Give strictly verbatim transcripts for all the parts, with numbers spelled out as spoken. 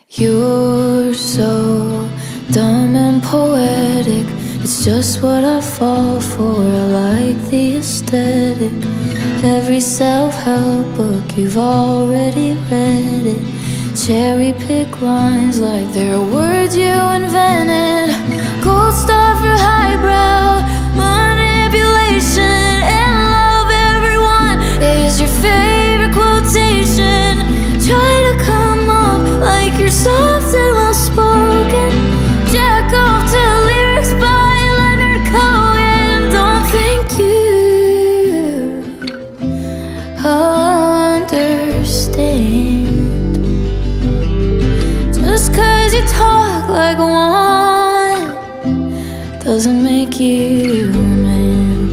You're so dumb and poetic. It's just what I fall for. I like the aesthetic. Every self-help book, you've already read it. Cherry pick lines like they're words you invented. Gold star for highbrow manipulation. And love everyone is your favorite quotation. Try to come up like you're soft and well-spoken. Jack off to lyrics by Leonard Cohen. Don't think you understand. Just cause you talk like one doesn't make you a man.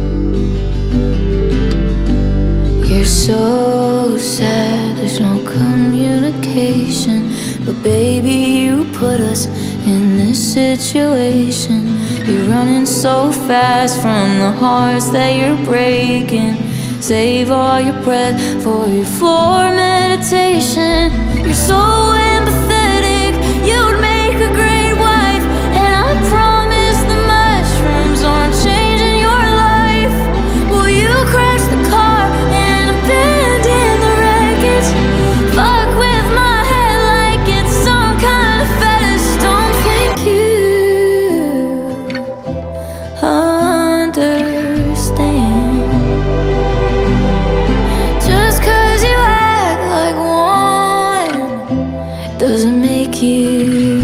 You're so sad, there's no communication. But baby, you put us in this situation. You're running so fast from the hearts that you're breaking. Save all your breath for your floor meditation. You're so empathetic, you'd make a great wife. And I promise the mushrooms aren't changing your life. Will you crash the car and abandon the wreckage? Fuck with my head like it's some kind of fetish. Don't think you understand. Just cause you act like one doesn't make you